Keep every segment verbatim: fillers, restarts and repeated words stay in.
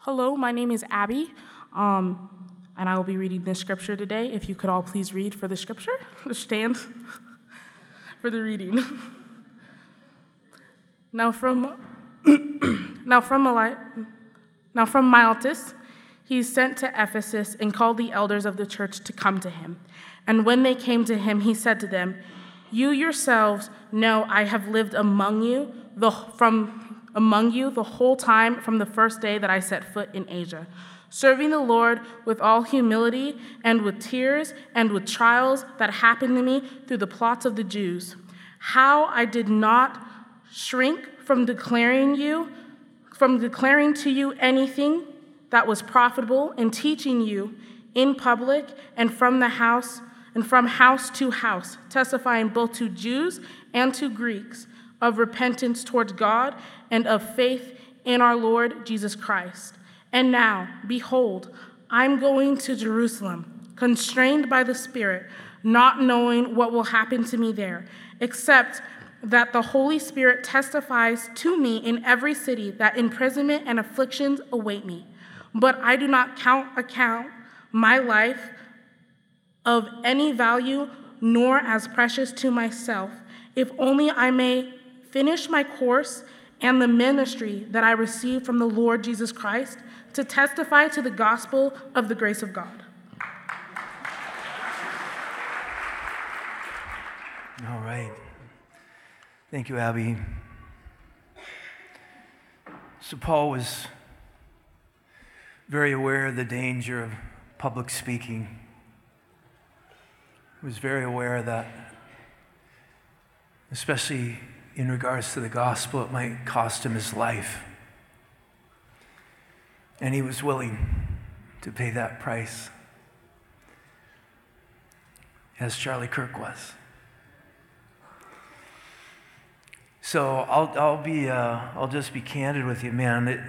Hello, my name is Abby, um, and I will be reading this scripture today. If you could all please read for the scripture, stand for the reading. Now from now from Eli- now from Miletus, he sent to Ephesus and called the elders of the church to come to him. And when they came to him, he said to them, "You yourselves know I have lived among you the from." among you the whole time from the first day that I set foot in Asia, serving the Lord with all humility and with tears and with trials that happened to me through the plots of the Jews. How I did not shrink from declaring you, from declaring to you anything that was profitable and teaching you in public and from the house and from house to house, testifying both to Jews and to Greeks of repentance towards God and of faith in our Lord Jesus Christ. And now, behold, I'm going to Jerusalem, constrained by the Spirit, not knowing what will happen to me there, except that the Holy Spirit testifies to me in every city that imprisonment and afflictions await me. But I do not count account my life of any value, nor as precious to myself, if only I may finish my course and the ministry that I received from the Lord Jesus Christ to testify to the gospel of the grace of God." All right. Thank you, Abby. So Paul was very aware of the danger of public speaking. He was very aware that, especially in regards to the gospel, it might cost him his life. And he was willing to pay that price, as Charlie Kirk was. So I'll I'll be uh, I'll just be candid with you, man. It,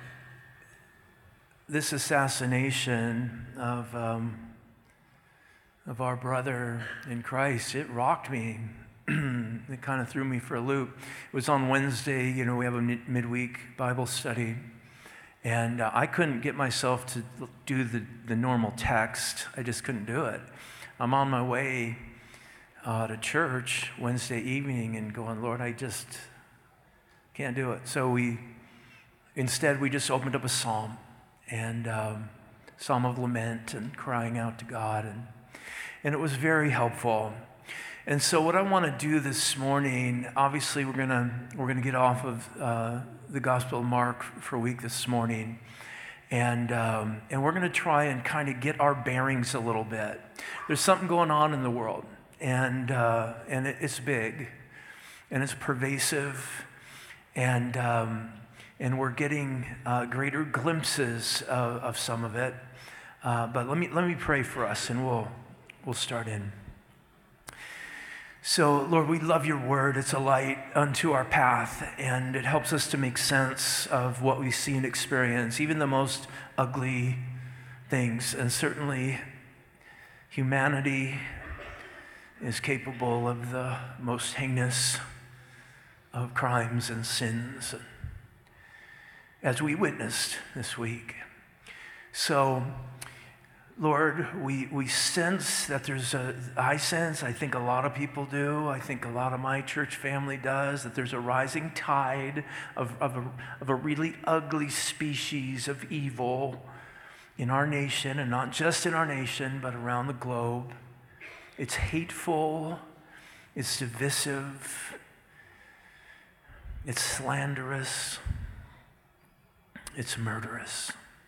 this assassination of um, of our brother in Christ, it rocked me. It kind of threw me for a loop. It was on Wednesday, you know, we have a mid- midweek Bible study, and uh, I couldn't get myself to do the, the normal text. I just couldn't do it. I'm on my way uh, to church Wednesday evening and going, Lord, I just can't do it. So we, instead, we just opened up a psalm, and um, psalm of lament and crying out to God, and and it was very helpful. And so what I want to do this morning, obviously we're gonna we're gonna get off of uh, the Gospel of Mark for a week this morning, and um, and we're gonna try and kind of get our bearings a little bit. There's something going on in the world, and uh, and it, it's big, and it's pervasive, and um, and we're getting uh, greater glimpses of, of some of it. Uh, but let me let me pray for us, and we'll we'll start in. So, Lord, we love your word. It's a light unto our path, and it helps us to make sense of what we see and experience, even the most ugly things. And certainly, humanity is capable of the most heinous of crimes and sins, as we witnessed this week. So, Lord, we, we sense that there's a, I sense, I think a lot of people do, I think a lot of my church family does, that there's a rising tide of, of, a, of a really ugly species of evil in our nation, and not just in our nation, but around the globe. It's hateful, it's divisive, it's slanderous, it's murderous.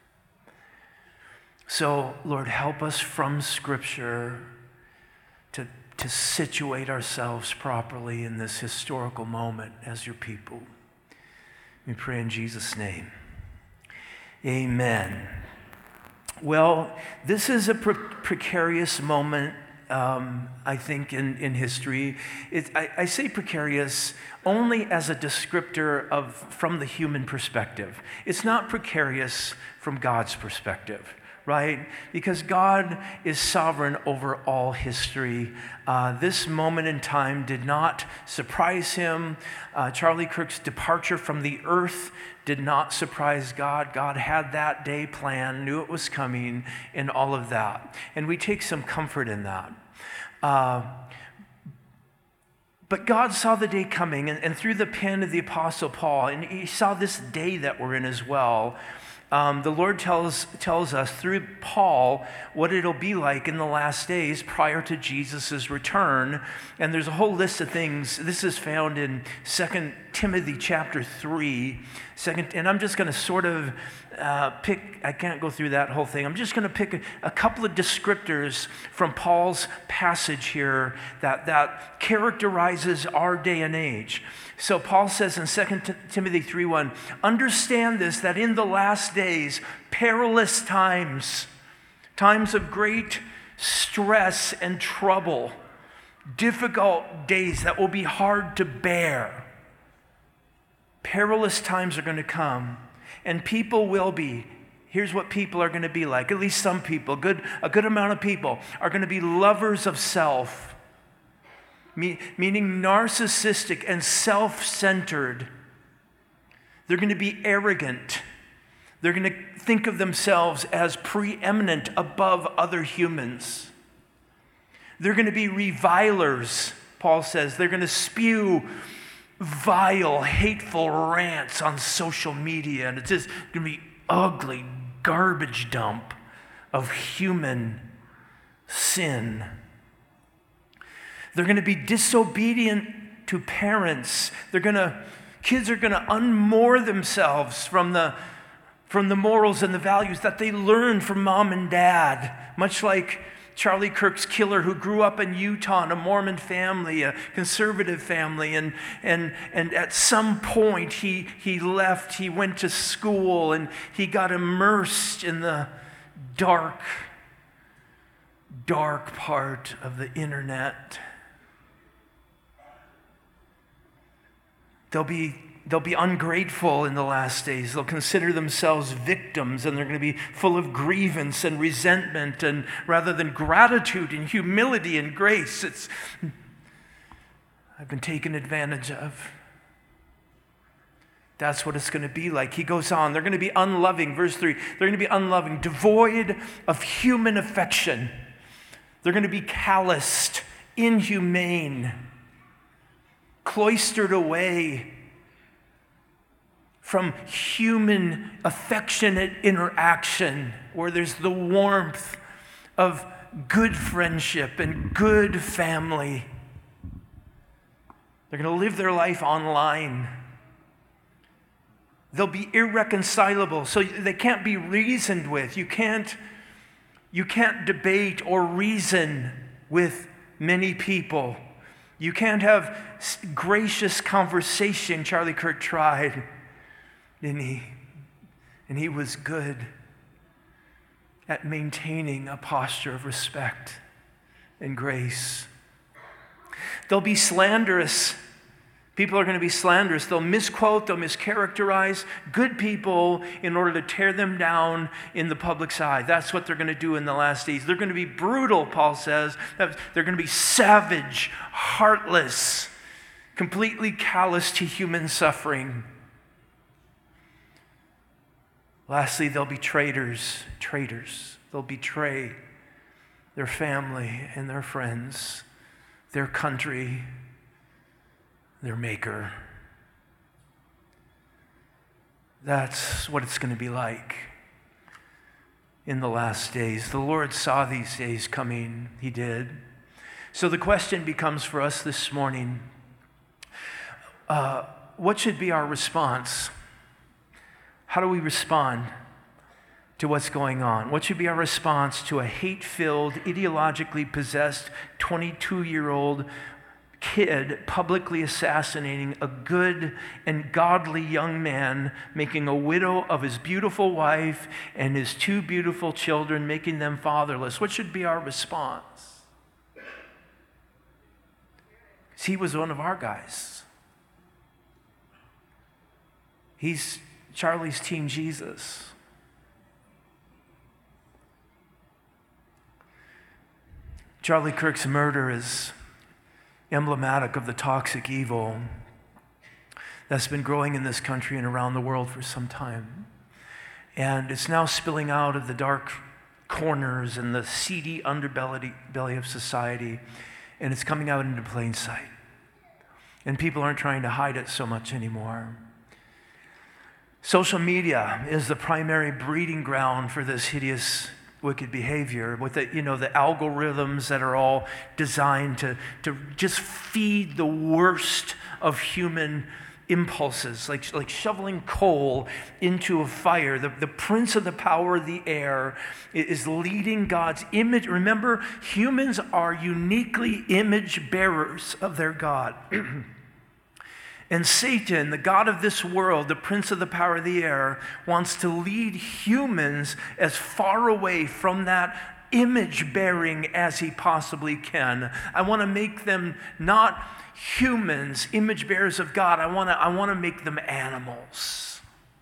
So, Lord, help us from Scripture to, to situate ourselves properly in this historical moment as your people. We pray in Jesus' name. Amen. Well, this is a pre- precarious moment, um, I think, in, in history. It, I, I say precarious only as a descriptor of from the human perspective. It's not precarious from God's perspective. right? Because God is sovereign over all history. Uh, this moment in time did not surprise him. Uh, Charlie Kirk's departure from the earth did not surprise God. God had that day planned, knew it was coming, and all of that. And we take some comfort in that. Uh, But God saw the day coming, and, and through the pen of the Apostle Paul, and he saw this day that we're in as well. Um, the Lord tells, tells us through Paul what it'll be like in the last days prior to Jesus' return. And there's a whole list of things. This is found in Second Timothy chapter three. Second, and I'm just going to sort of uh, pick, I can't go through that whole thing. I'm just going to pick a, a couple of descriptors from Paul's passage here that, that characterizes our day and age. So Paul says in Second Timothy three one, understand this, that in the last days, perilous times, times of great stress and trouble, difficult days that will be hard to bear. Perilous times are going to come, and people will be. Here's what people are going to be like. At least some people, good, a good amount of people, are going to be lovers of self. Meaning narcissistic and self-centered. They're going to be arrogant. They're going to think of themselves as preeminent above other humans. They're going to be revilers, Paul says. They're going to spew vile, hateful rants on social media, and it's just going to be ugly garbage dump of human sin. They're going to be disobedient to parents. They're going to, kids are going to unmoor themselves from the, from the morals and the values that they learned from mom and dad. Much like Charlie Kirk's killer, who grew up in Utah in a Mormon family, a conservative family, and and and at some point he he left. He went to school and he got immersed in the dark, dark part of the internet. They'll be, they'll be ungrateful in the last days. They'll consider themselves victims, and they're going to be full of grievance and resentment, and rather than gratitude and humility and grace, it's, I've been taken advantage of. That's what it's going to be like. He goes on. They're going to be unloving. Verse three, they're going to be unloving, devoid of human affection. They're going to be calloused, inhumane, cloistered away from human affectionate interaction, where there's the warmth of good friendship and good family. They're going to live their life online. They'll be irreconcilable, so they can't be reasoned with. You can't, you can't debate or reason with many people. You can't have gracious conversation. Charlie Kirk tried, didn't he? And he was good at maintaining a posture of respect and grace. They'll be slanderous. People are going to be slanderous. They'll misquote, they'll mischaracterize good people in order to tear them down in the public's eye. That's what they're going to do in the last days. They're going to be brutal, Paul says. They're going to be savage, heartless, completely callous to human suffering. Lastly, they'll be traitors. Traitors. They'll betray their family and their friends, their country, their maker. That's what it's going to be like in the last days. The Lord saw these days coming. He did. So the question becomes for us this morning, uh, what should be our response? How do we respond to what's going on? What should be our response to a hate-filled, ideologically possessed twenty-two-year-old kid publicly assassinating a good and godly young man, making a widow of his beautiful wife and his two beautiful children, making them fatherless? What should be our response? Because he was one of our guys. He's Charlie's Team Jesus. Charlie Kirk's murder is emblematic of the toxic evil that's been growing in this country and around the world for some time. And it's now spilling out of the dark corners and the seedy underbelly belly of society, and it's coming out into plain sight. And people aren't trying to hide it so much anymore. Social media is the primary breeding ground for this hideous, wicked behavior, with the, you know, the algorithms that are all designed to, to just feed the worst of human impulses, like, like shoveling coal into a fire. The, the prince of the power of the air is leading God's image. Remember, humans are uniquely image bearers of their God. And Satan, the god of this world, the prince of the power of the air, wants to lead humans as far away from that image bearing as he possibly can. I want to make them not humans, image bearers of God. I want to I want to make them animals.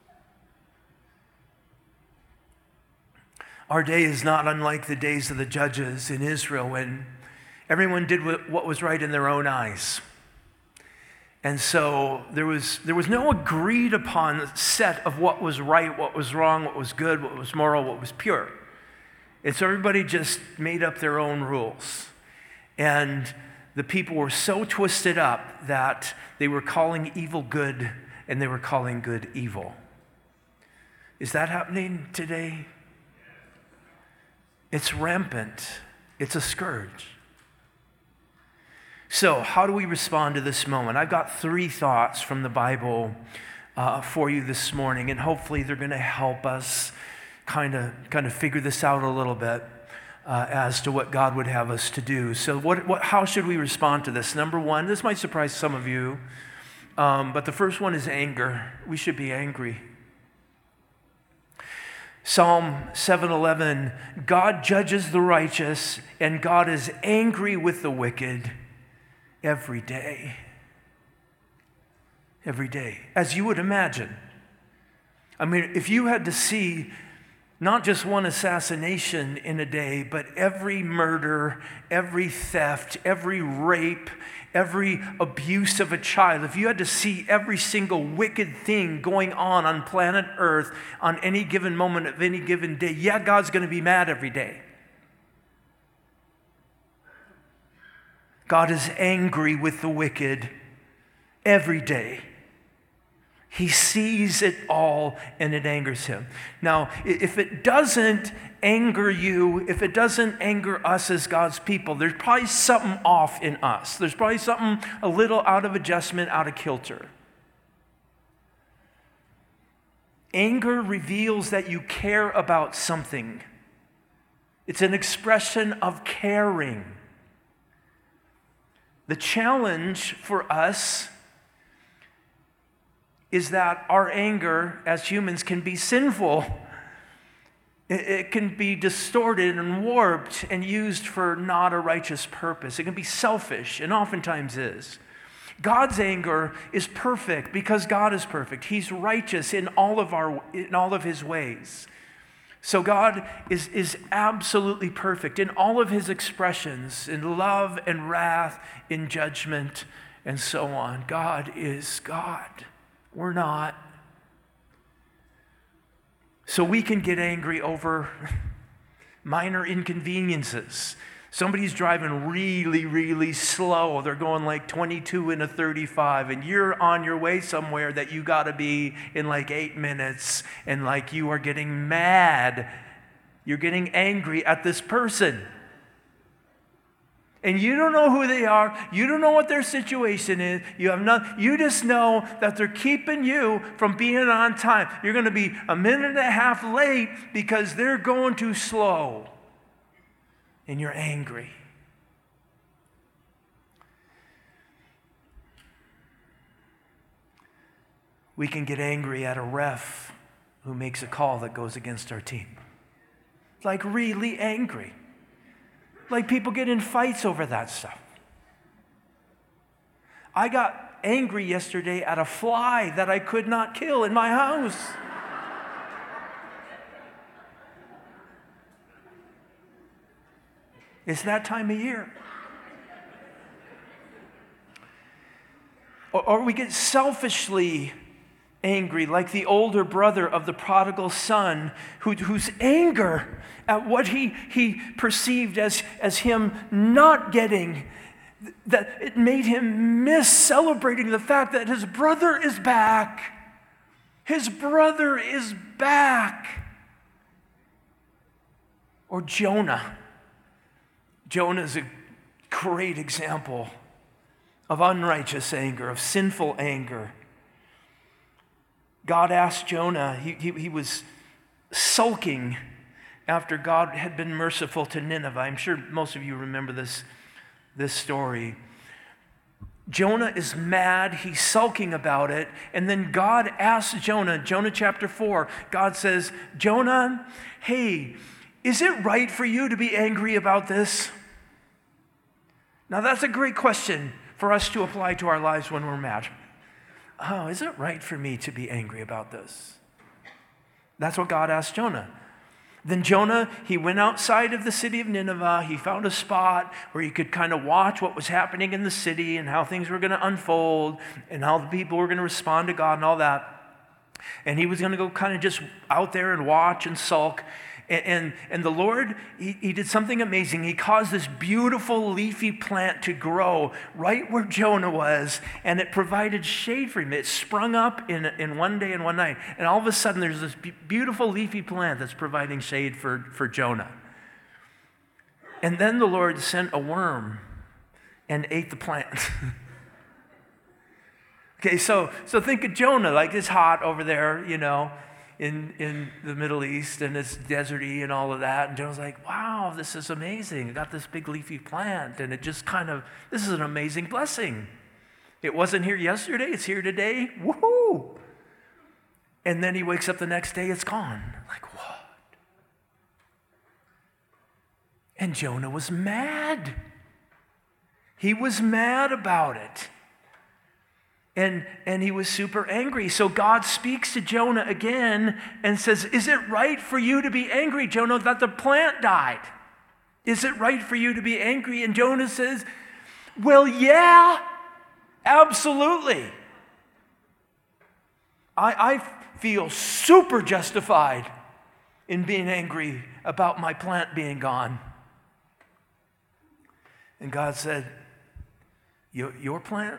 Our day is not unlike the days of the judges in Israel when everyone did what was right in their own eyes. And so there was there was no agreed upon set of what was right, what was wrong, what was good, what was moral, what was pure. And so everybody just made up their own rules. And the people were so twisted up that they were calling evil good and they were calling good evil. Is that happening today? It's rampant. It's a scourge. So how do we respond to this moment? I've got three thoughts from the Bible uh, for you this morning, and hopefully they're going to help us kind of kind of figure this out a little bit uh, as to what God would have us to do. So what, what, how should we respond to this? Number one, this might surprise some of you, um, but the first one is anger. We should be angry. Psalm seven eleven, God judges the righteous, and God is angry with the wicked every day. Every day. As you would imagine. I mean, if you had to see not just one assassination in a day, but every murder, every theft, every rape, every abuse of a child, if you had to see every single wicked thing going on on planet Earth on any given moment of any given day, yeah, God's going to be mad every day. God is angry with the wicked every day. He sees it all and it angers him. Now, if it doesn't anger you, if it doesn't anger us as God's people, there's probably something off in us. There's probably something a little out of adjustment, out of kilter. Anger reveals that you care about something. It's an expression of caring. The challenge for us is that our anger as humans can be sinful. It can be distorted and warped and used for not a righteous purpose. It can be selfish, and oftentimes is. God's anger is perfect because God is perfect. He's righteous in all of our in all of his ways. So God is, is absolutely perfect in all of his expressions, in love and wrath, in judgment, and so on. God is God. We're not. So we can get angry over minor inconveniences. Somebody's driving really, really slow. They're going like twenty-two in a thirty-five, and you're on your way somewhere that you got to be in like eight minutes, and like you are getting mad. You're getting angry at this person. And you don't know who they are. You don't know what their situation is. You have not, you just know that they're keeping you from being on time. You're going to be a minute and a half late because they're going too slow. And you're angry. We can get angry at a ref who makes a call that goes against our team. Like really angry. Like people get in fights over that stuff. I got angry yesterday at a fly that I could not kill in my house. It's that time of year. Or, or we get selfishly angry, like the older brother of the prodigal son, who, whose anger at what he, he perceived as, as him not getting, that it made him miss celebrating the fact that his brother is back. His brother is back. Or Jonah. Jonah is a great example of unrighteous anger, of sinful anger. God asked Jonah, he, he, he was sulking after God had been merciful to Nineveh. I'm sure most of you remember this, this story. Jonah is mad, he's sulking about it, and then God asks Jonah, Jonah chapter four, God says, Jonah, hey, is it right for you to be angry about this? Now that's a great question for us to apply to our lives when we're mad. Oh, is it right for me to be angry about this? That's what God asked Jonah. Then Jonah, he went outside of the city of Nineveh. He found a spot where he could kind of watch what was happening in the city and how things were going to unfold and how the people were going to respond to God and all that. And he was going to go kind of just out there and watch and sulk. And, and, and the Lord, he, he did something amazing. He caused this beautiful leafy plant to grow right where Jonah was, and it provided shade for him. It sprung up in, in one day and one night. And all of a sudden, there's this beautiful leafy plant that's providing shade for, for Jonah. And then the Lord sent a worm and ate the plant. Okay, so, so think of Jonah, like it's hot over there, you know, in, in the Middle East, and it's deserty and all of that. And Jonah's like, wow, this is amazing. I got this big leafy plant, and it just kind of, this is an amazing blessing. It wasn't here yesterday, it's here today. Woohoo! And then he wakes up the next day, it's gone. Like, what? And Jonah was mad. He was mad about it. And, and he was super angry. So God speaks to Jonah again and says, is it right for you to be angry, Jonah, that the plant died? Is it right for you to be angry? And Jonah says, well, yeah, absolutely. I, I feel super justified in being angry about my plant being gone. And God said, your, your plant?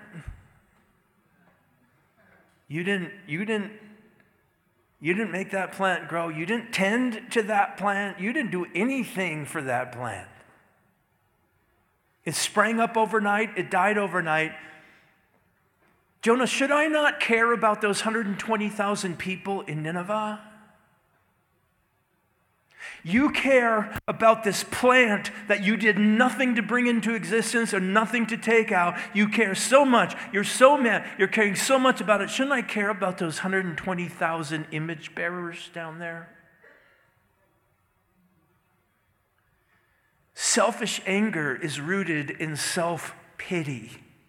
You didn't, you didn't, you didn't make that plant grow. You didn't tend to that plant. You didn't do anything for that plant. It sprang up overnight. It died overnight. Jonah, should I not care about those one hundred twenty thousand people in Nineveh? You care about this plant that you did nothing to bring into existence or nothing to take out. You care so much. You're so mad. You're caring so much about it. Shouldn't I care about those one hundred twenty thousand image bearers down there? Selfish anger is rooted in self-pity.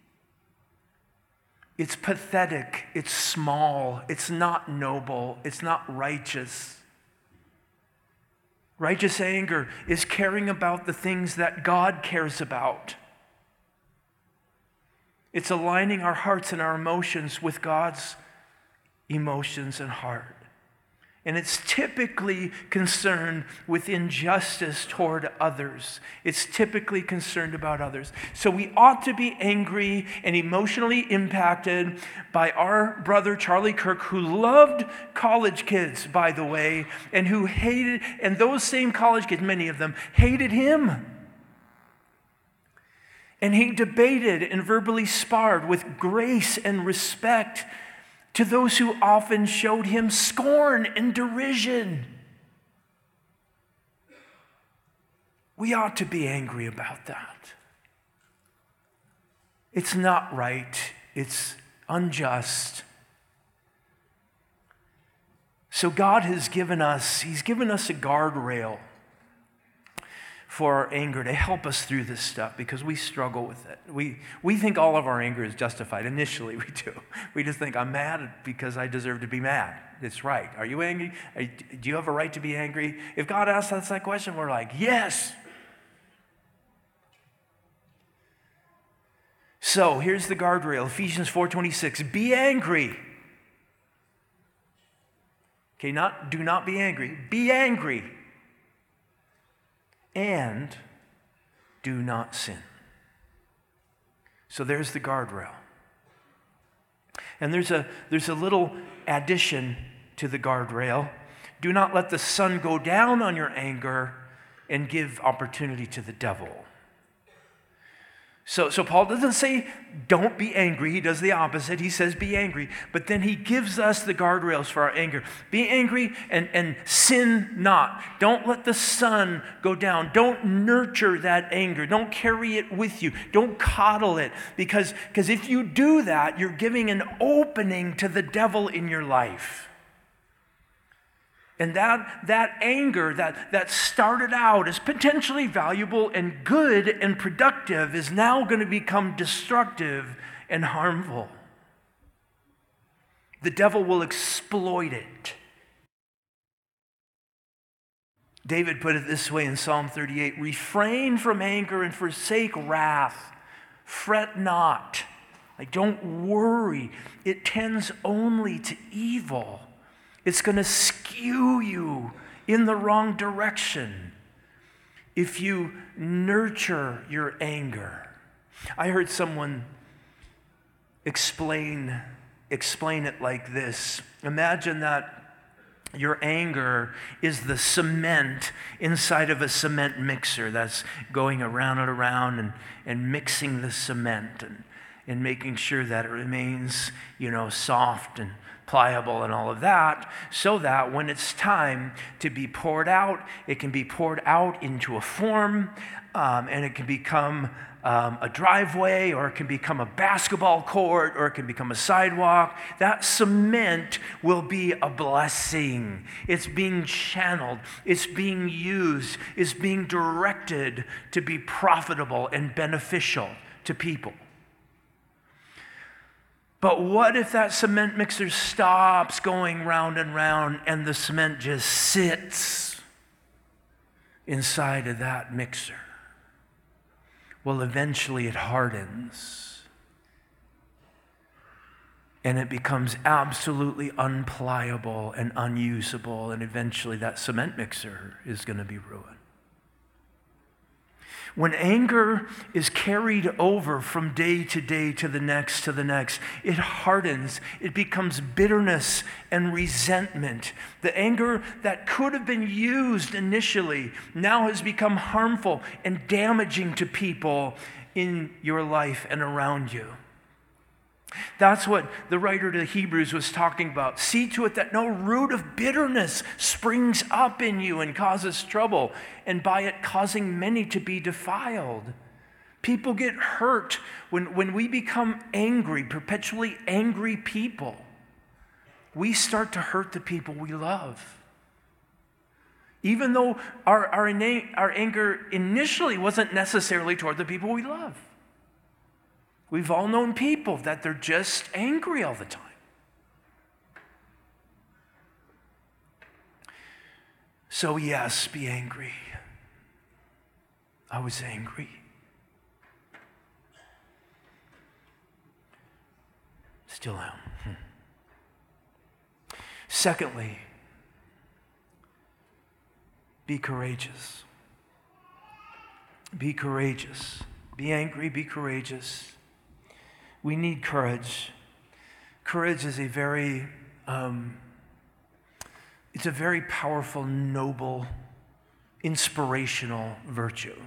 It's pathetic. It's small. It's not noble. It's not righteous. Righteous anger is caring about the things that God cares about. It's aligning our hearts and our emotions with God's emotions and heart. And it's typically concerned with injustice toward others. It's typically concerned about others. So we ought to be angry and emotionally impacted by our brother Charlie Kirk, who loved college kids, by the way, and who hated, and those same college kids, many of them, hated him. And he debated and verbally sparred with grace and respect to those who often showed him scorn and derision. We ought to be angry about that. It's not right. It's unjust. So God has given us, He's given us a guardrail for our anger to help us through this stuff, because we struggle with it. We we think all of our anger is justified. Initially, we do. We just think, I'm mad because I deserve to be mad. It's right. Are you angry? Are you, do you have a right to be angry? If God asks us that question, we're like, yes. So here's the guardrail, Ephesians four twenty-six. Be angry. Okay, not do not be angry. Be angry. And do not sin. So there's the guardrail. And there's a there's a little addition to the guardrail. Do not let the sun go down on your anger and give opportunity to the devil. So, so Paul doesn't say, don't be angry. He does the opposite. He says, be angry. But then he gives us the guardrails for our anger. Be angry and, and sin not. Don't let the sun go down. Don't nurture that anger. Don't carry it with you. Don't coddle it. Because, because if you do that, you're giving an opening to the devil in your life. And that, that anger that, that started out as potentially valuable and good and productive is now going to become destructive and harmful. The devil will exploit it. David put it this way in Psalm thirty-eight, refrain from anger and forsake wrath. Fret not. Like, don't worry. It tends only to evil. It's going to skew you in the wrong direction if you nurture your anger. I heard someone explain, explain it like this. Imagine that your anger is the cement inside of a cement mixer that's going around and around and, and mixing the cement and, and making sure that it remains, you know, soft and pliable and all of that, so that when it's time to be poured out, it can be poured out into a form, um, and it can become um, a driveway, or it can become a basketball court, or it can become a sidewalk. That cement will be a blessing. It's being channeled. It's being used. It's being directed to be profitable and beneficial to people. But what if that cement mixer stops going round and round and the cement just sits inside of that mixer? Well, eventually it hardens and it becomes absolutely unpliable and unusable, and eventually that cement mixer is going to be ruined. When anger is carried over from day to day to the next to the next, it hardens. It becomes bitterness and resentment. The anger that could have been used initially now has become harmful and damaging to people in your life and around you. That's what the writer to the Hebrews was talking about. See to it that no root of bitterness springs up in you and causes trouble, and by it causing many to be defiled. People get hurt when, when we become angry, perpetually angry people. We start to hurt the people we love. Even though our, our, our anger initially wasn't necessarily toward the people we love. We've all known people that they're just angry all the time. So yes, be angry. I was angry. Still am. Hmm. Secondly, be courageous. Be courageous. Be angry, be courageous. We need courage. Courage is a very, um, it's a very powerful, noble, inspirational virtue.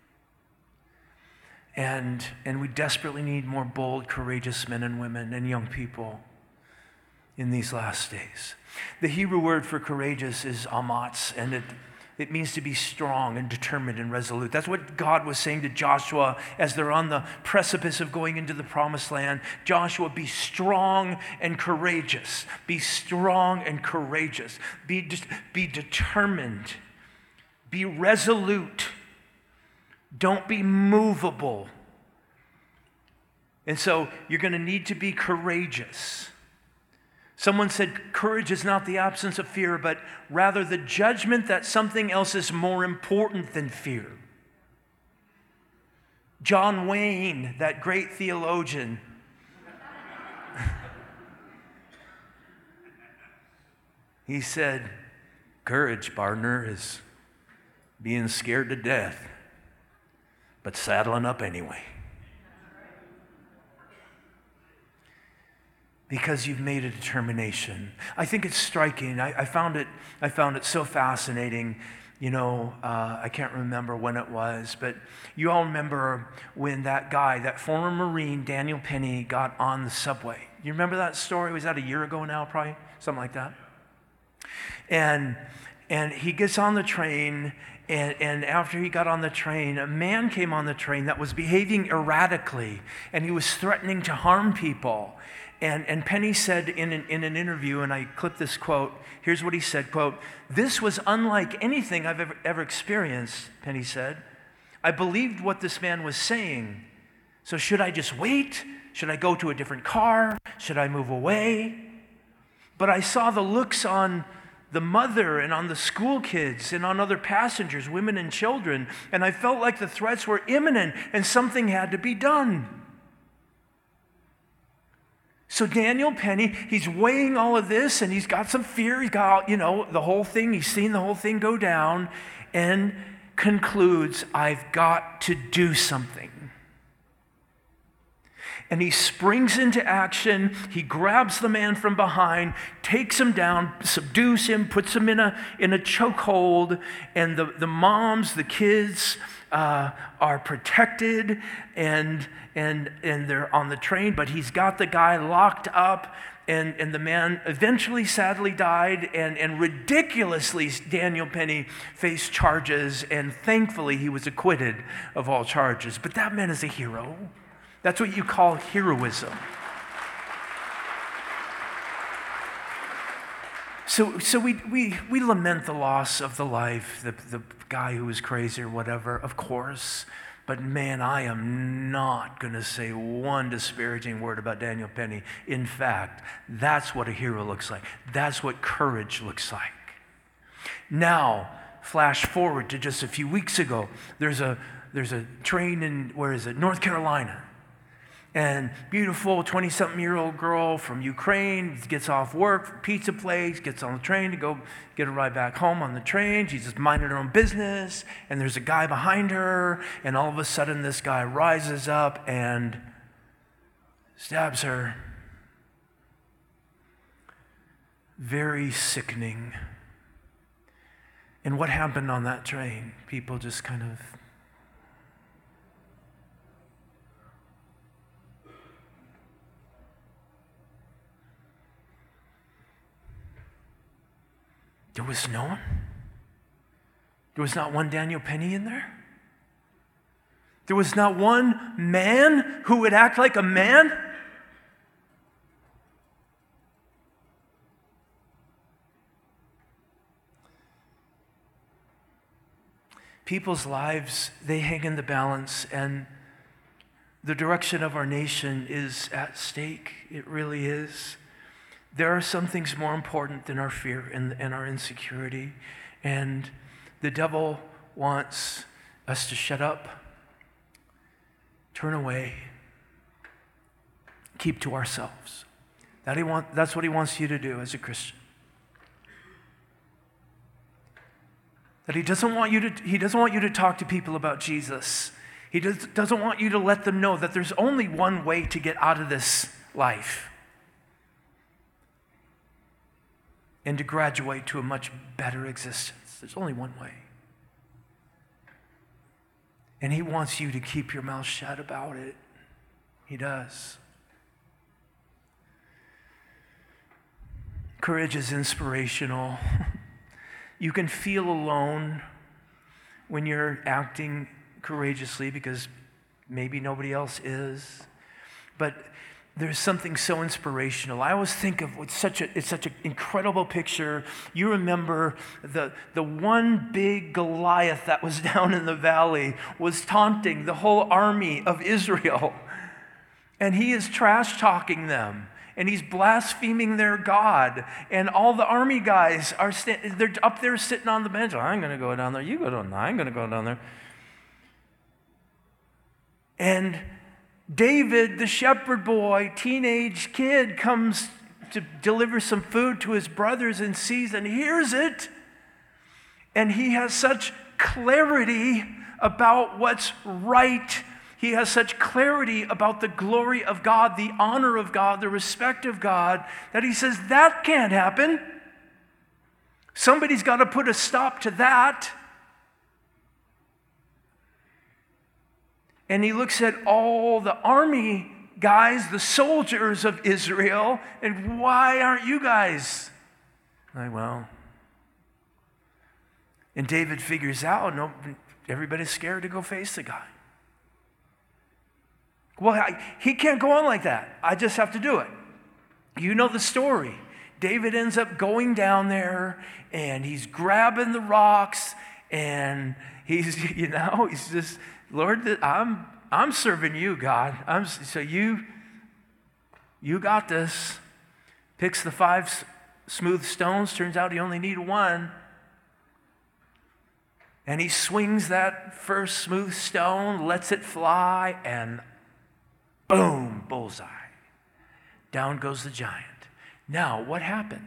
And, and we desperately need more bold, courageous men and women and young people in these last days. The Hebrew word for courageous is amatz, and it It means to be strong and determined and resolute. That's what God was saying to Joshua as they're on the precipice of going into the promised land. Joshua, be strong and courageous. Be strong and courageous. Be, just, be determined. Be resolute. Don't be movable. And so you're going to need to be courageous. Someone said, courage is not the absence of fear, but rather the judgment that something else is more important than fear. John Wayne, that great theologian, he said, courage, partner, is being scared to death, but saddling up anyway. Because you've made a determination. I think it's striking. I, I found it. I found it so fascinating. You know, uh, I can't remember when it was, but you all remember when that guy, that former Marine, Daniel Penny, got on the subway. You remember that story? Was that a year ago now, probably? Something like that. And and he gets on the train, and, and after he got on the train, a man came on the train that was behaving erratically, and he was threatening to harm people. And, and Penny said in an, in an interview, and I clipped this quote, here's what he said, quote, "This was unlike anything I've ever, ever experienced," Penny said. "I believed what this man was saying. So should I just wait? Should I go to a different car? Should I move away? But I saw the looks on the mother and on the school kids and on other passengers, women and children, and I felt like the threats were imminent and something had to be done." So Daniel Penny, he's weighing all of this, and he's got some fear. He's got, you know, the whole thing. He's seen the whole thing go down, and concludes, I've got to do something. And he springs into action. He grabs the man from behind, takes him down, subdues him, puts him in a in a chokehold, and the, the moms, the kids uh, are protected, and and and they're on the train, but he's got the guy locked up, and, and the man eventually sadly died, and, and ridiculously Daniel Penny faced charges, and thankfully he was acquitted of all charges. But that man is a hero. That's what you call heroism. So, so we, we, we lament the loss of the life, the, the guy who was crazy or whatever, of course. But man, I am not going to say one disparaging word about Daniel Penny. In fact, that's what a hero looks like. That's what courage looks like. Now, flash forward to just a few weeks ago. There's a, there's a train in, where is it, North Carolina. And beautiful twenty-something-year-old girl from Ukraine gets off work, pizza place, gets on the train to go get a ride back home on the train. She's just minding her own business, and there's a guy behind her, and all of a sudden this guy rises up and stabs her. Very sickening. And what happened on that train? People just kind of... There was no one? There was not one Daniel Penny in there? There was not one man who would act like a man? People's lives, they hang in the balance, and the direction of our nation is at stake. It really is. There are some things more important than our fear and, and our insecurity. And the devil wants us to shut up, turn away, keep to ourselves. That he want, that's what he wants you to do as a Christian. That he doesn't want you to, he doesn't want you to talk to people about Jesus. He does, doesn't want you to let them know that there's only one way to get out of this life. And to graduate to a much better existence. There's only one way. And he wants you to keep your mouth shut about it. He does. Courage is inspirational. You can feel alone when you're acting courageously because maybe nobody else is. But there's something so inspirational. I always think of it's such a it's such an incredible picture. You remember the the one big Goliath that was down in the valley was taunting the whole army of Israel. And he is trash talking them. And he's blaspheming their God. And all the army guys are sta- they're up there sitting on the bench. I'm going to go down there. You go down there. I'm going to go down there. And David, the shepherd boy, teenage kid, comes to deliver some food to his brothers and sees and hears it. And he has such clarity about what's right. He has such clarity about the glory of God, the honor of God, the respect of God, that he says, that can't happen. Somebody's got to put a stop to that. And he looks at all the army guys, the soldiers of Israel, and why aren't you guys? Like, well, and David figures out, no, everybody's scared to go face the guy. Well, I, he can't go on like that. I just have to do it. You know the story. David ends up going down there, and he's grabbing the rocks, and he's, you know, he's just, Lord, I'm I'm serving you, God. I'm so you you got this. Picks the five s- smooth stones. Turns out he only needed one. And he swings that first smooth stone, lets it fly, and boom, bullseye. Down goes the giant. Now, what happened?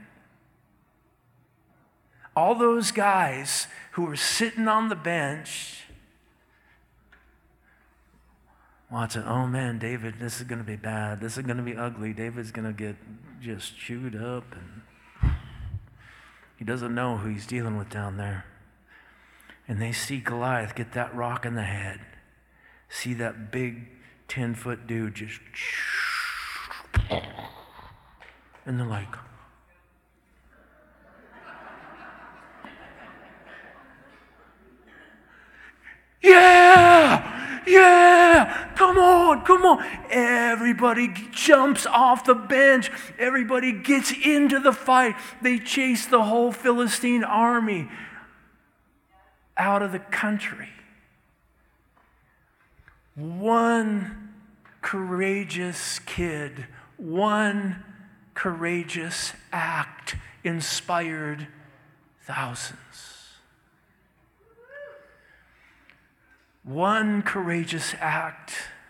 All those guys who were sitting on the bench watching, oh man, David, this is going to be bad. This is going to be ugly. David's going to get just chewed up, and he doesn't know who he's dealing with down there. And they see Goliath get that rock in the head, see that big ten-foot dude just, and they're like, yeah! Yeah, come on, come on. Everybody jumps off the bench. Everybody gets into the fight. They chase the whole Philistine army out of the country. One courageous kid, one courageous act inspired thousands. One courageous act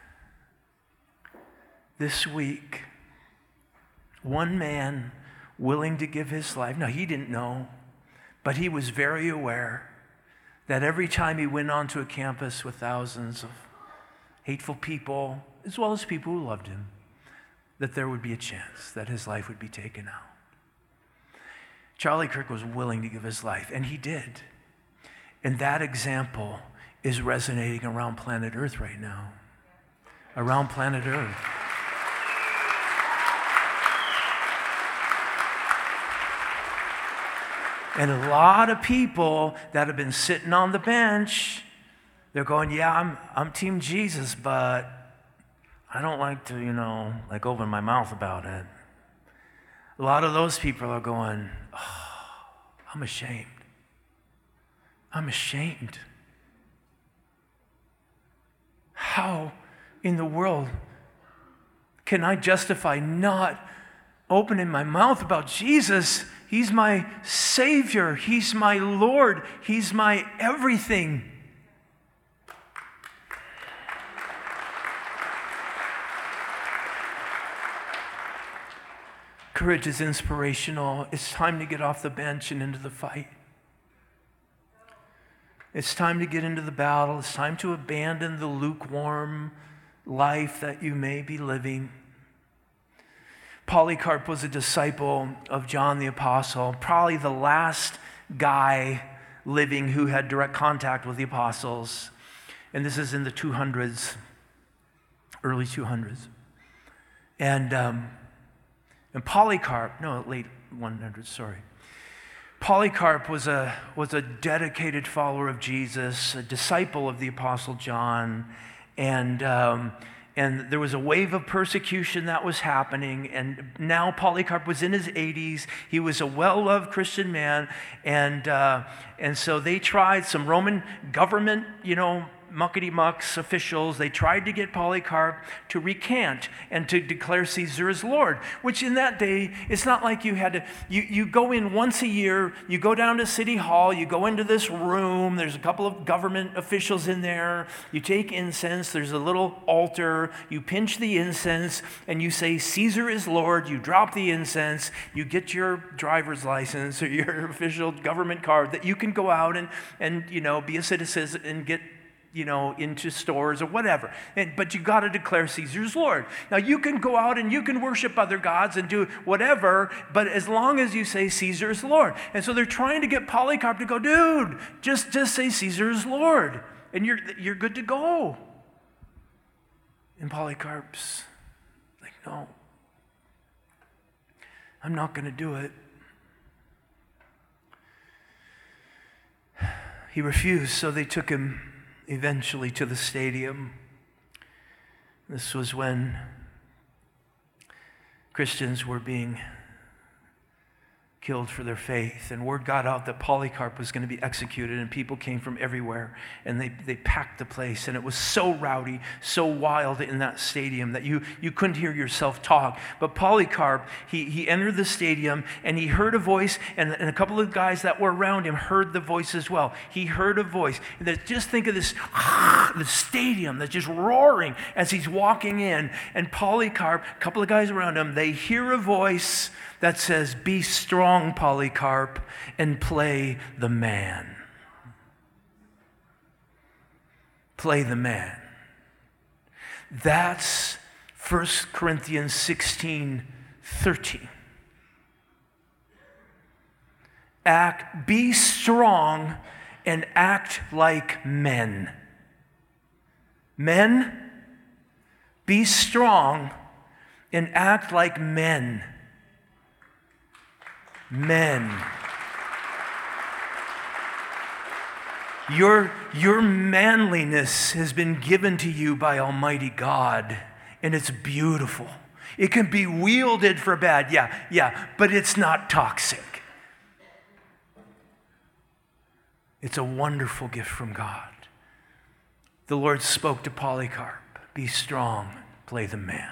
this week. One man willing to give his life. Now, he didn't know, but he was very aware that every time he went onto a campus with thousands of hateful people, as well as people who loved him, that there would be a chance that his life would be taken out. Charlie Kirk was willing to give his life, and he did. And that example is resonating around planet Earth right now. Around planet Earth. And a lot of people that have been sitting on the bench, they're going, yeah, I'm I'm Team Jesus, but I don't like to, you know, like open my mouth about it. A lot of those people are going, oh, I'm ashamed. I'm ashamed. How in the world can I justify not opening my mouth about Jesus? He's my Savior. He's my Lord. He's my everything. Courage is inspirational. It's time to get off the bench and into the fight. It's time to get into the battle. It's time to abandon the lukewarm life that you may be living. Polycarp was a disciple of John the Apostle, probably the last guy living who had direct contact with the apostles. And this is in the two hundreds, early two hundreds. And, um, and Polycarp, no, late one hundreds, sorry. Polycarp was a, was a dedicated follower of Jesus, a disciple of the Apostle John, and, um, and there was a wave of persecution that was happening, and now Polycarp was in his eighties. He was a well-loved Christian man, and, uh, and so they tried, some Roman government, you know, muckety-mucks officials, they tried to get Polycarp to recant and to declare Caesar as Lord, which in that day, it's not like you had to, you, you go in once a year, you go down to City Hall, you go into this room, there's a couple of government officials in there, you take incense, there's a little altar, you pinch the incense, and you say, Caesar is Lord, you drop the incense, you get your driver's license or your official government card that you can go out and, and you know, be a citizen and get, you know, into stores or whatever. And, but you got to declare Caesar's Lord. Now, you can go out and you can worship other gods and do whatever, but as long as you say Caesar is Lord. And so they're trying to get Polycarp to go, dude, just, just say Caesar is Lord, and you're, you're good to go. And Polycarp's like, no, I'm not going to do it. He refused, so they took him eventually to the stadium. This was when Christians were being killed for their faith, and word got out that Polycarp was going to be executed, and people came from everywhere, and they, they packed the place, and it was so rowdy, so wild in that stadium that you, you couldn't hear yourself talk. But Polycarp, he, he entered the stadium, and he heard a voice, and, and a couple of guys that were around him heard the voice as well. He heard a voice. And that, just think of this, the stadium that's just roaring as he's walking in, and Polycarp, a couple of guys around him, they hear a voice that says, be strong, Polycarp, and play the man. Play the man. That's First Corinthians sixteen thirteen. Act, be strong and act like men. Men, be strong and act like men. Men. Your, your manliness has been given to you by Almighty God, and it's beautiful. It can be wielded for bad, yeah, yeah, but it's not toxic. It's a wonderful gift from God. The Lord spoke to Polycarp, be strong, play the man.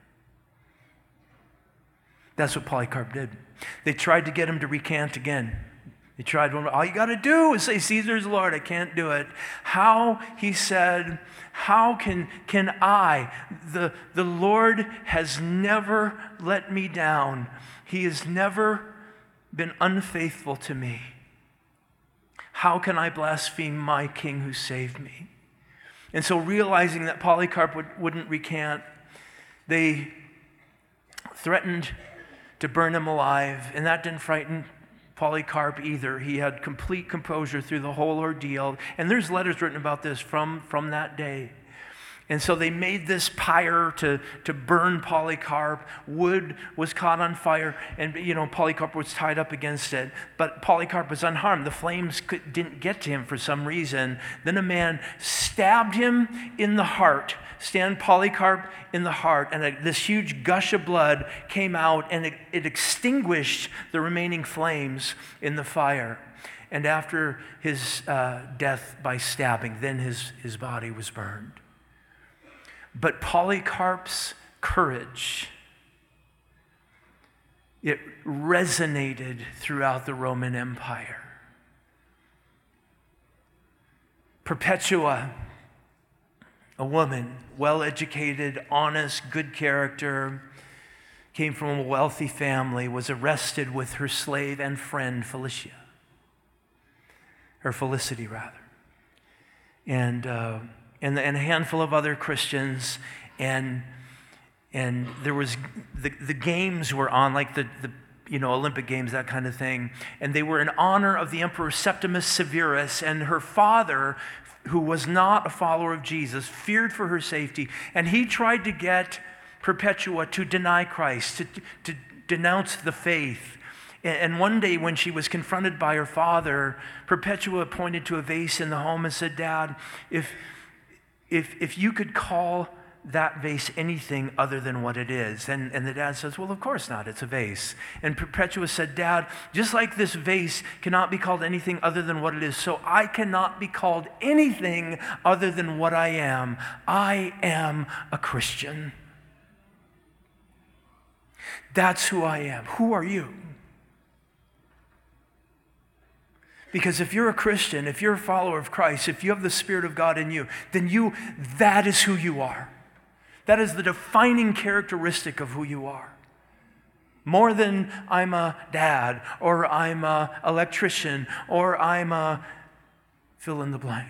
That's what Polycarp did. They tried to get him to recant again. They tried, all you got to do is say, Caesar's Lord. I can't do it. How, he said, how can, can I? The, the Lord has never let me down. He has never been unfaithful to me. How can I blaspheme my king who saved me? And so realizing that Polycarp would, wouldn't recant, they threatened to burn him alive, and that didn't frighten Polycarp either. He had complete composure through the whole ordeal, and there's letters written about this from, from that day. And so they made this pyre to, to burn Polycarp. Wood was caught on fire, and you know Polycarp was tied up against it. But Polycarp was unharmed. The flames could, didn't get to him for some reason. Then a man stabbed him in the heart, stabbed Polycarp in the heart, and a, this huge gush of blood came out, and it, it extinguished the remaining flames in the fire. And after his uh, death by stabbing, then his, his body was burned. But Polycarp's courage, it resonated throughout the Roman Empire. Perpetua, a woman, well-educated, honest, good character, came from a wealthy family, was arrested with her slave and friend Felicia, or Felicity rather. And... Uh, And, and a handful of other Christians, and and there was the, the games were on, like the, the you know Olympic Games, that kind of thing, and they were in honor of the Emperor Septimus Severus, and her father, who was not a follower of Jesus, feared for her safety, and he tried to get Perpetua to deny Christ, to, to denounce the faith. And one day when she was confronted by her father, Perpetua pointed to a vase in the home and said, Dad, if If if you could call that vase anything other than what it is? And, and the dad says, well, of course not. It's a vase. And Perpetua said, Dad, just like this vase cannot be called anything other than what it is, so I cannot be called anything other than what I am. I am a Christian. That's who I am. Who are you? Because if you're a Christian, if you're a follower of Christ, if you have the Spirit of God in you, then you, that is who you are. That is the defining characteristic of who you are. More than I'm a dad, or I'm an electrician, or I'm a fill in the blank.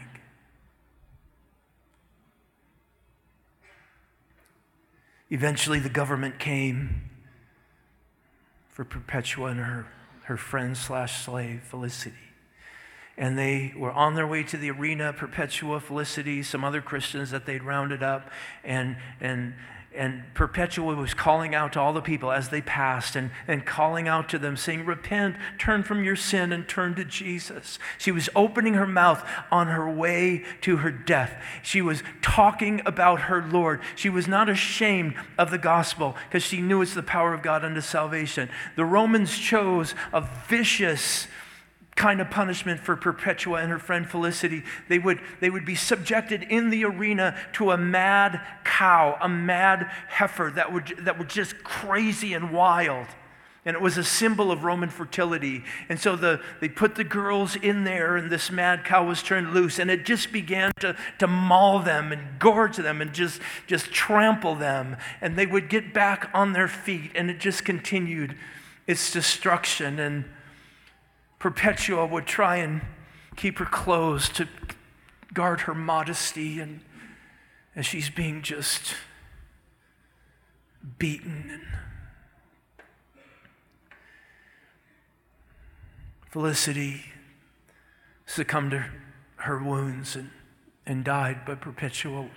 Eventually the government came for Perpetua and her, her friend slash slave, Felicity. And they were on their way to the arena, Perpetua, Felicity, some other Christians that they'd rounded up. And, and, and Perpetua was calling out to all the people as they passed and, and calling out to them, saying, repent, turn from your sin, and turn to Jesus. She was opening her mouth on her way to her death. She was talking about her Lord. She was not ashamed of the gospel because she knew it's the power of God unto salvation. The Romans chose a vicious kind of punishment for Perpetua and her friend Felicity. They would, they would be subjected in the arena to a mad cow, a mad heifer that would, that were just crazy and wild. And it was a symbol of Roman fertility. And so the, they put the girls in there, and this mad cow was turned loose, and it just began to, to maul them and gorge them and just, just trample them. And they would get back on their feet, and it just continued its destruction. And Perpetua would try and keep her clothes to guard her modesty, and as she's being just beaten. And Felicity succumbed to her wounds and, and died, but Perpetua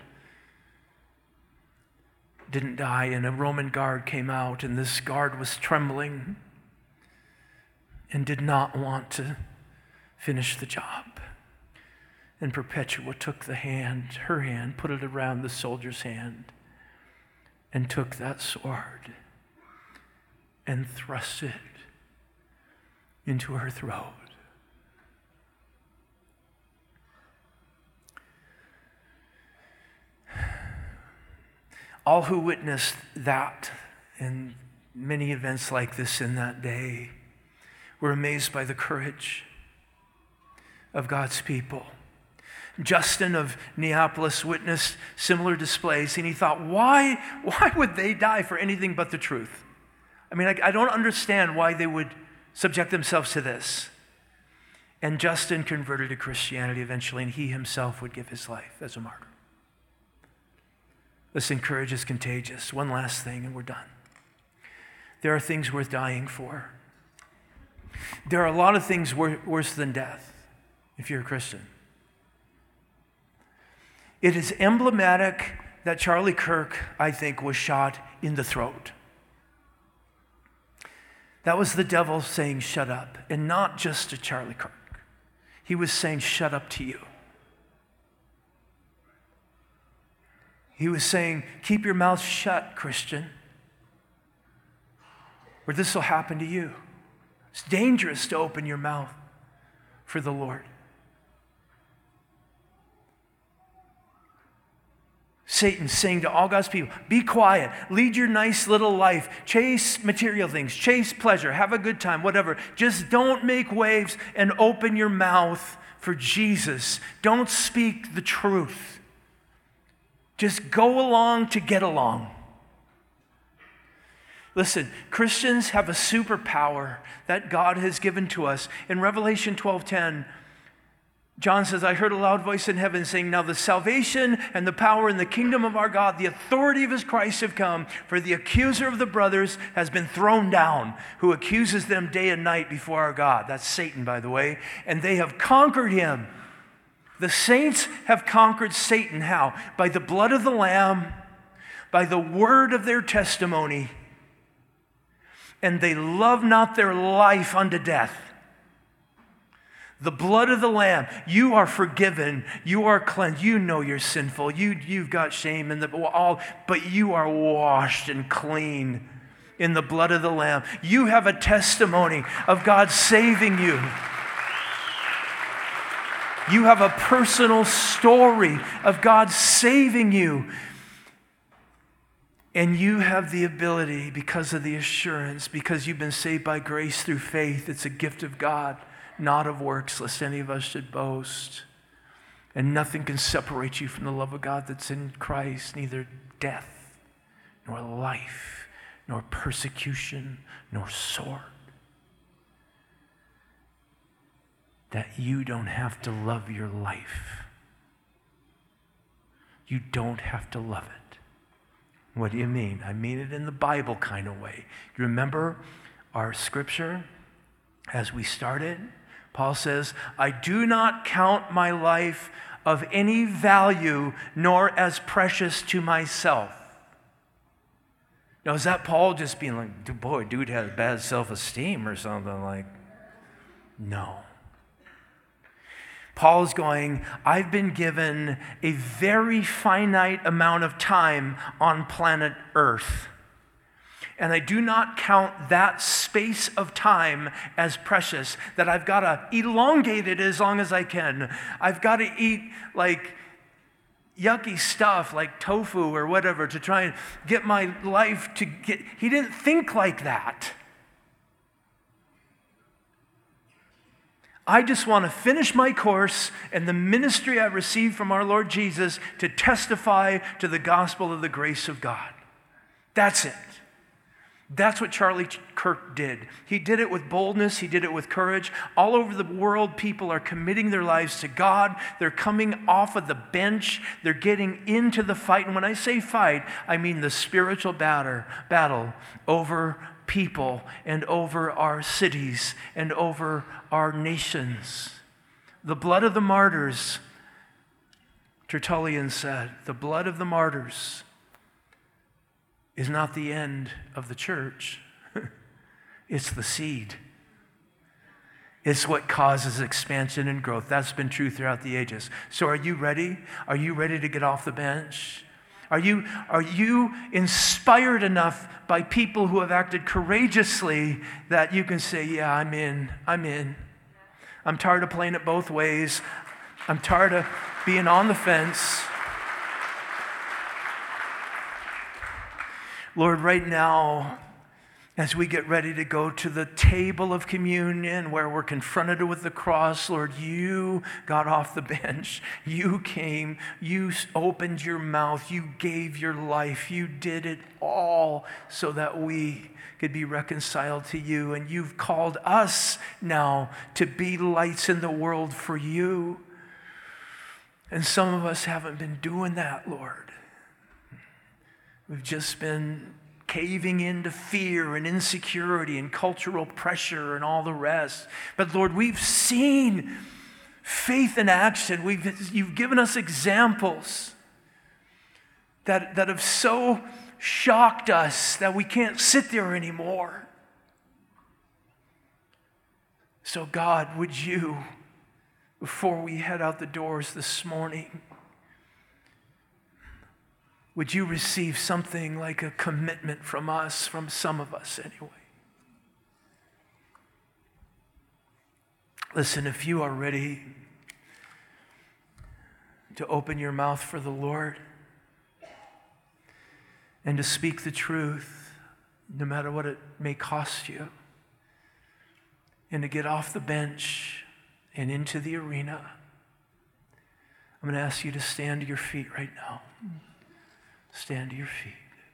didn't die, and a Roman guard came out, and this guard was trembling and did not want to finish the job. And Perpetua took the hand, her hand, put it around the soldier's hand, and took that sword and thrust it into her throat. All who witnessed that and many events like this in that day were amazed by the courage of God's people. Justin of Neapolis witnessed similar displays, and he thought, why, why would they die for anything but the truth? I mean, I, I don't understand why they would subject themselves to this. And Justin converted to Christianity eventually, and he himself would give his life as a martyr. Listen, courage is contagious. One last thing, and we're done. There are things worth dying for. There are a lot of things wor- worse than death, if you're a Christian. It is emblematic that Charlie Kirk, I think, was shot in the throat. That was the devil saying, shut up, and not just to Charlie Kirk. He was saying, shut up to you. He was saying, keep your mouth shut, Christian, or this will happen to you. It's dangerous to open your mouth for the Lord. Satan's saying to all God's people, be quiet, lead your nice little life, chase material things, chase pleasure, have a good time, whatever. Just don't make waves and open your mouth for Jesus. Don't speak the truth. Just go along to get along. Listen, Christians have a superpower that God has given to us. In Revelation twelve ten, John says, I heard a loud voice in heaven saying, now the salvation and the power and the kingdom of our God, the authority of his Christ have come, for the accuser of the brothers has been thrown down, who accuses them day and night before our God. That's Satan, by the way. And they have conquered him. The saints have conquered Satan. How? By the blood of the Lamb, by the word of their testimony, and they love not their life unto death. The blood of the Lamb. You are forgiven. You are cleansed. You know you're sinful. You, you've got shame in the all, but you are washed and clean in the blood of the Lamb. You have a testimony of God saving you. You have a personal story of God saving you. And you have the ability, because of the assurance, because you've been saved by grace through faith, it's a gift of God, not of works, lest any of us should boast. And nothing can separate you from the love of God that's in Christ, neither death, nor life, nor persecution, nor sword. That you don't have to love your life. You don't have to love it. What do you mean? I mean it in the Bible kind of way. You remember our scripture as we started? Paul says, I do not count my life of any value, nor as precious to myself. Now, is that Paul just being like, boy, dude has bad self-esteem or something? Like, no. Paul's going, I've been given a very finite amount of time on planet Earth. And I do not count that space of time as precious, that I've got to elongate it as long as I can. I've got to eat like yucky stuff like tofu or whatever to try and get my life to get. He didn't think like that. I just want to finish my course and the ministry I received from our Lord Jesus to testify to the gospel of the grace of God. That's it. That's what Charlie Kirk did. He did it with boldness. He did it with courage. All over the world, people are committing their lives to God. They're coming off of the bench. They're getting into the fight. And when I say fight, I mean the spiritual batter, battle over people and over our cities and over our nations. The blood of the martyrs, Tertullian said, the blood of the martyrs is not the end of the church. It's the seed. It's what causes expansion and growth. That's been true throughout the ages. So are you ready? Are you ready to get off the bench? Are you, are you inspired enough by people who have acted courageously that you can say, yeah, I'm in, I'm in. I'm tired of playing it both ways. I'm tired of being on the fence. Lord, right now, as we get ready to go to the table of communion where we're confronted with the cross, Lord, you got off the bench. You came. You opened your mouth. You gave your life. You did it all so that we could be reconciled to you. And you've called us now to be lights in the world for you. And some of us haven't been doing that, Lord. We've just been caving into fear and insecurity and cultural pressure and all the rest. But Lord, we've seen faith in action. We've, you've given us examples that, that have so shocked us that we can't sit there anymore. So God, would you, before we head out the doors this morning, would you receive something like a commitment from us, from some of us anyway? Listen, if you are ready to open your mouth for the Lord and to speak the truth, no matter what it may cost you, and to get off the bench and into the arena, I'm going to ask you to stand to your feet right now. Stand to your feet.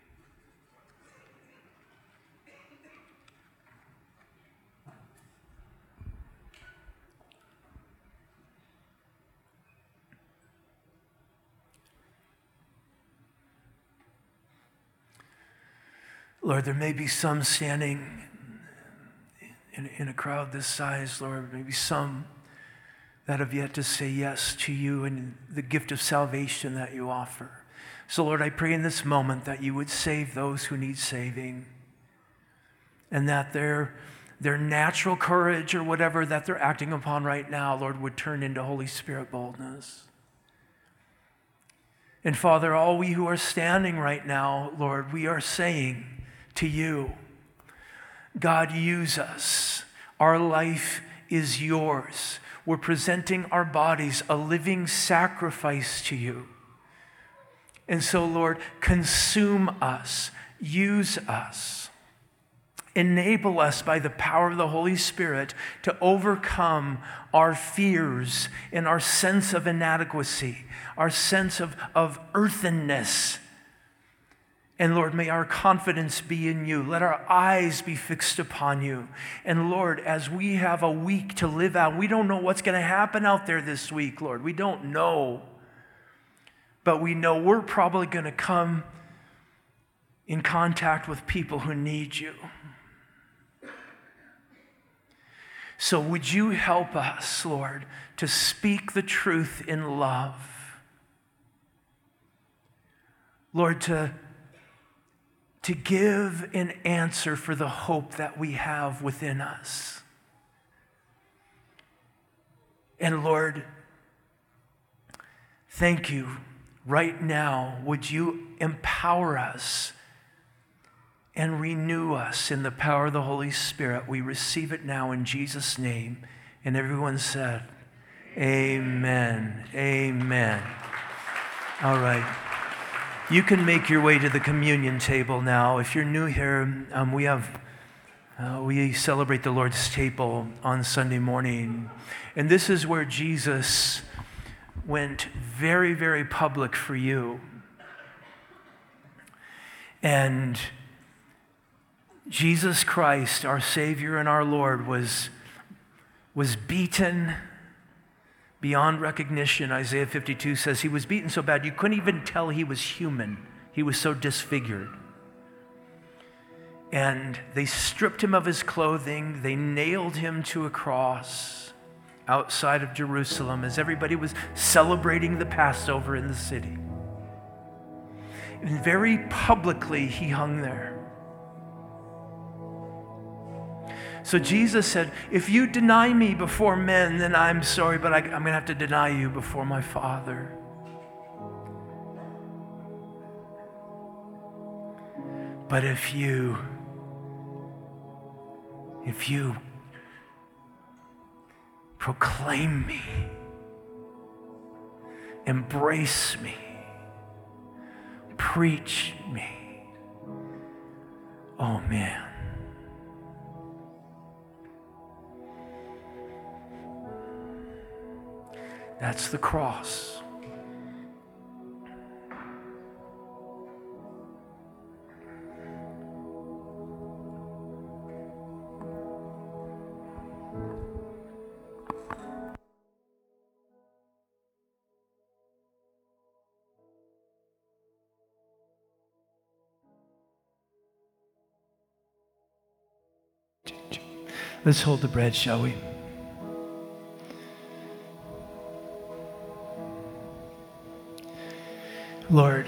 Lord, there may be some standing in, in a crowd this size, Lord, maybe some that have yet to say yes to you and the gift of salvation that you offer. So, Lord, I pray in this moment that you would save those who need saving and that their, their natural courage or whatever that they're acting upon right now, Lord, would turn into Holy Spirit boldness. And Father, all we who are standing right now, Lord, we are saying to you, God, use us. Our life is yours. We're presenting our bodies a living sacrifice to you. And so, Lord, consume us, use us. Enable us by the power of the Holy Spirit to overcome our fears and our sense of inadequacy, our sense of, of earthenness. And Lord, may our confidence be in you. Let our eyes be fixed upon you. And Lord, as we have a week to live out, we don't know what's going to happen out there this week, Lord. We don't know. But we know we're probably going to come in contact with people who need you. So would you help us, Lord, to speak the truth in love? Lord, to, to give an answer for the hope that we have within us. And Lord, thank you. Right now, would you empower us and renew us in the power of the Holy Spirit? We receive it now in Jesus' name. And everyone said, amen, amen. All right. You can make your way to the communion table now. If you're new here, um, we have, uh, we celebrate the Lord's table on Sunday morning. And this is where Jesus went very, very public for you. And Jesus Christ, our Savior and our Lord, was, was beaten beyond recognition. Isaiah fifty-two says he was beaten so bad you couldn't even tell he was human. He was so disfigured. And they stripped him of his clothing. They nailed him to a cross outside of Jerusalem as everybody was celebrating the Passover in the city. And very publicly, he hung there. So Jesus said, if you deny me before men, then I'm sorry, but I, I'm going to have to deny you before my Father. But if you, if you proclaim me, embrace me, preach me, oh man. That's the cross. Let's hold the bread, shall we? Lord,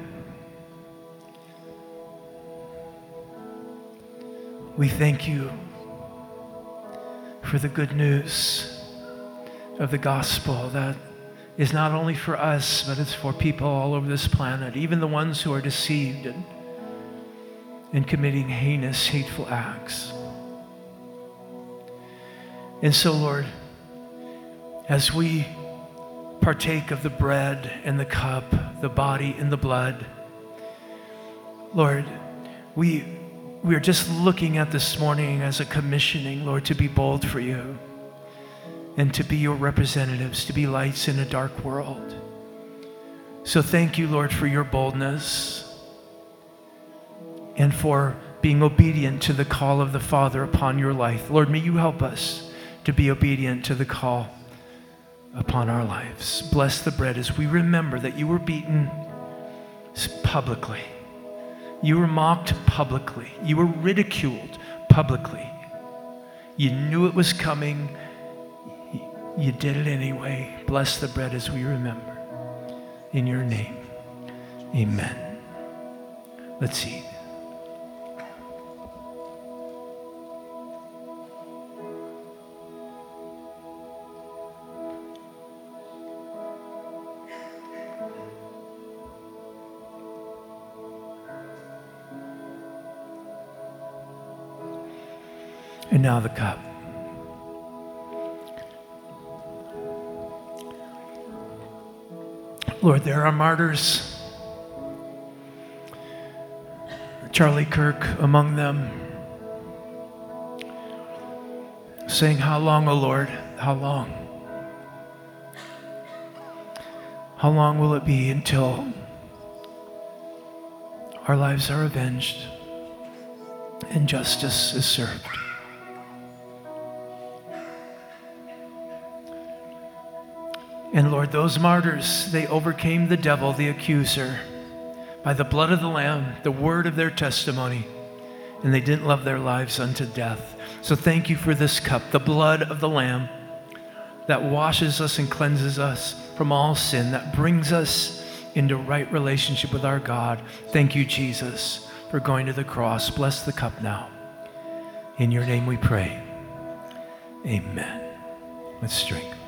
we thank you for the good news of the gospel that is not only for us, but it's for people all over this planet, even the ones who are deceived and, and committing heinous, hateful acts. And so, Lord, as we partake of the bread and the cup, the body and the blood, Lord, we, we are just looking at this morning as a commissioning, Lord, to be bold for you and to be your representatives, to be lights in a dark world. So thank you, Lord, for your boldness and for being obedient to the call of the Father upon your life. Lord, may you help us to be obedient to the call upon our lives. Bless the bread as we remember that you were beaten publicly. You were mocked publicly. You were ridiculed publicly. You knew it was coming. You did it anyway. Bless the bread as we remember. In your name, amen. Let's eat. And now the cup. Lord, there are martyrs, Charlie Kirk among them, saying, how long, O Lord, how long? How long will it be until our lives are avenged and justice is served? And Lord, those martyrs, they overcame the devil, the accuser, by the blood of the Lamb, the word of their testimony, and they didn't love their lives unto death. So thank you for this cup, the blood of the Lamb that washes us and cleanses us from all sin, that brings us into right relationship with our God. Thank you, Jesus, for going to the cross. Bless the cup now. In your name we pray. Amen. Let's drink.